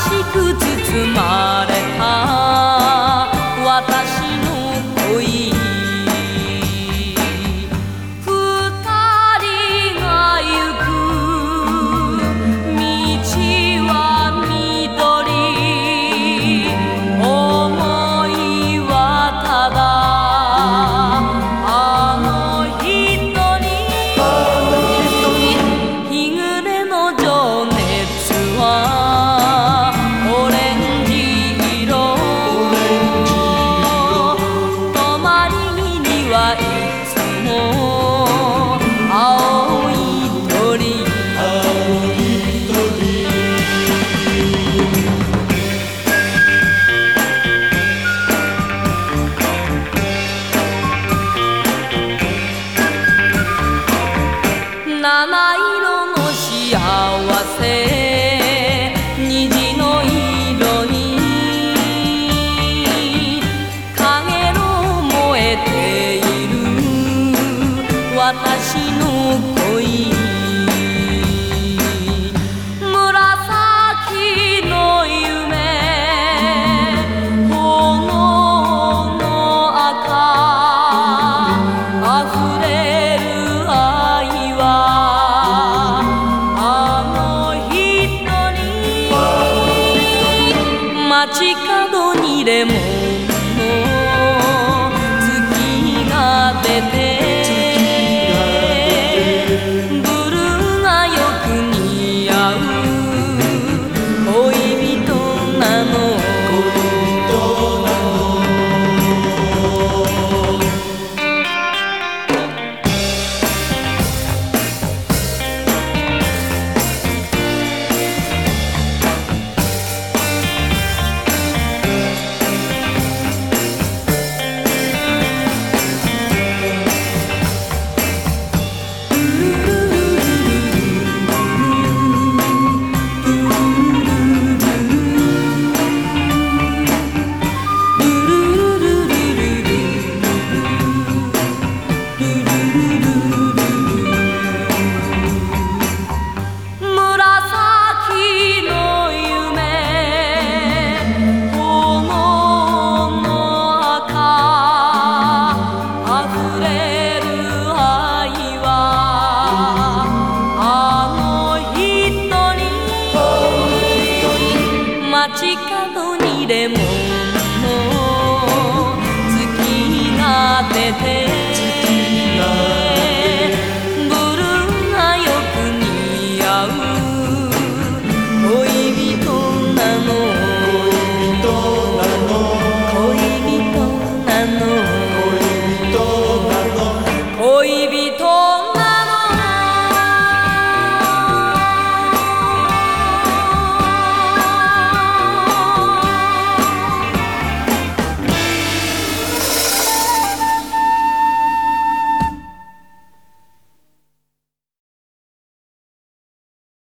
しく包まれた私の恋、二人が行く道は緑、想いはただあの人に、日暮れの情熱はオレンジ色、泊まりにはいつも青い鳥、七色の幸せ虹の色に影の燃えている私の恋、紫の夢、炎の赤、溢れる愛はあの人に、街角にレモン